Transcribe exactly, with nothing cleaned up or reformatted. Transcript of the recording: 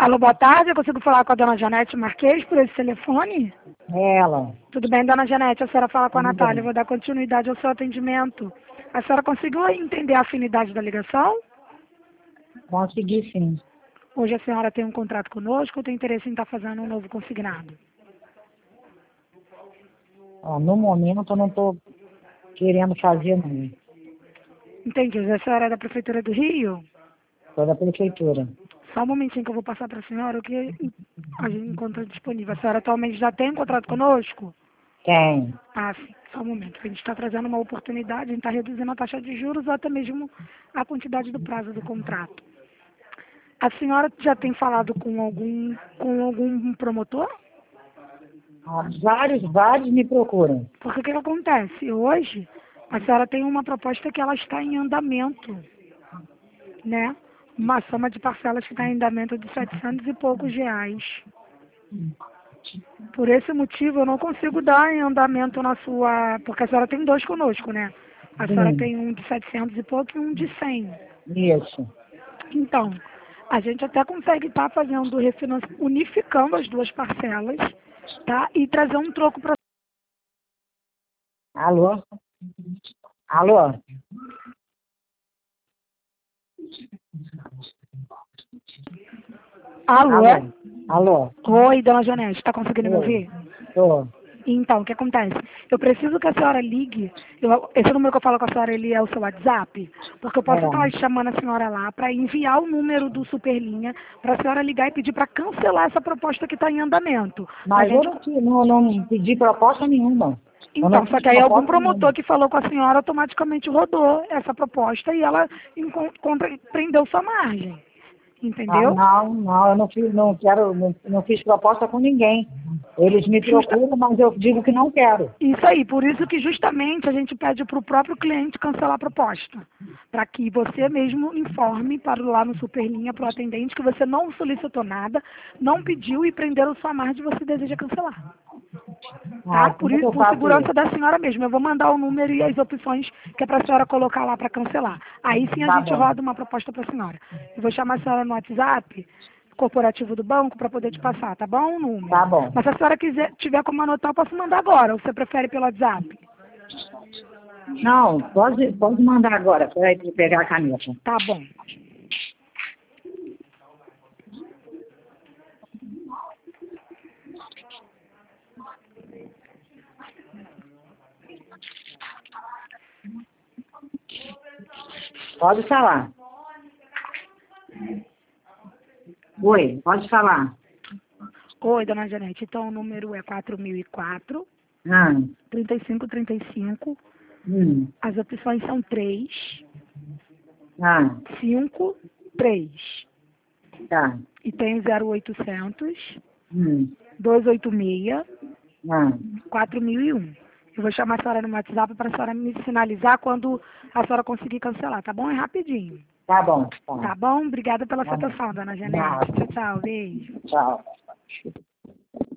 Alô, boa tarde. Eu consigo falar com a dona Janete Marques por esse telefone? É ela. Tudo bem, dona Janete? A senhora fala com a Tudo Natália. bem. Eu vou dar continuidade ao seu atendimento. A senhora conseguiu entender a afinidade da ligação? Consegui sim. Hoje a senhora tem um contrato conosco ou tem interesse em estar fazendo um novo consignado? Ó, no momento eu não estou querendo fazer não. Entendi. A senhora é da Prefeitura do Rio? Sou da prefeitura. Só um momentinho que eu vou passar para a senhora o que a gente encontra disponível. A senhora atualmente já tem um contrato conosco? Tem. Ah, sim. Só um momento. A gente está trazendo uma oportunidade, a gente está reduzindo a taxa de juros ou até mesmo a quantidade do prazo do contrato. A senhora já tem falado com algum, com algum promotor? Ah, vários, vários me procuram. Porque o que, que acontece? Hoje, a senhora tem uma proposta que ela está em andamento, né? Uma soma de parcelas que está em andamento de setecentos e poucos reais. Por esse motivo, eu não consigo dar em andamento na sua... Porque a senhora tem dois conosco, né? A senhora Sim. tem um de setecentos e pouco e um de cem. Isso. Então, a gente até consegue estar fazendo o refinanci- unificando as duas parcelas, tá? E trazer um troco para... Alô? Alô? Alô? Alô? Alô? Oi, dona Janete, está conseguindo me Oi. ouvir? Tô. Então, o que acontece? Eu preciso que a senhora ligue. Eu- esse número que eu falo com a senhora, ele é o seu WhatsApp? Porque eu posso estar É. chamando a senhora lá para enviar o número do Superlinha para a senhora ligar e pedir para cancelar essa proposta que está em andamento. A Mas eu gente... não, fi- não, não pedi proposta nenhuma. Eu não Então, só fiz que aí algum proposta promotor nenhuma. que falou com a senhora automaticamente rodou essa proposta e ela encon- contra- prendeu sua margem. Ah, Entendeu? não, não, eu não fiz, não quero, não, não fiz proposta com ninguém. Eles me Justa... procuram, mas eu digo que não quero. Isso aí, por isso que justamente a gente pede para o próprio cliente cancelar a proposta. Para que você mesmo informe para lá no Superlinha, para o atendente, que você não solicitou nada, não pediu e prenderam sua margem e você deseja cancelar. Tá? Ah, Por, como é que i- eu por faço segurança isso? da senhora mesmo. Eu vou mandar o número e as opções que é para a senhora colocar lá para cancelar. Aí sim a Tá gente bom, roda uma proposta para a senhora. Eu vou chamar a senhora no WhatsApp corporativo do banco para poder te passar, tá bom? O tá número. bom. Mas se a senhora quiser, tiver como anotar, eu posso mandar agora. Ou você prefere pelo WhatsApp? Não, pode, pode mandar agora, para eu pegar a caneta. Tá bom. Pode falar. Oi, pode falar. Oi, dona Janete. Então o número é quatro mil e quatro, Ah, trinta e cinco trinta e cinco. hum, As opções são três, ah, cinco, três. tá. E tem zero oitocentos, Hum, duzentos e oitenta e seis, ah, quatro mil e um. Eu vou chamar a senhora no WhatsApp para a senhora me sinalizar quando a senhora conseguir cancelar, tá bom? É rapidinho. tá bom, tá. Tá bom? Obrigada pela sua Tá bom. atenção, dona Janete. Nada. Tchau, tchau. Beijo. Tchau.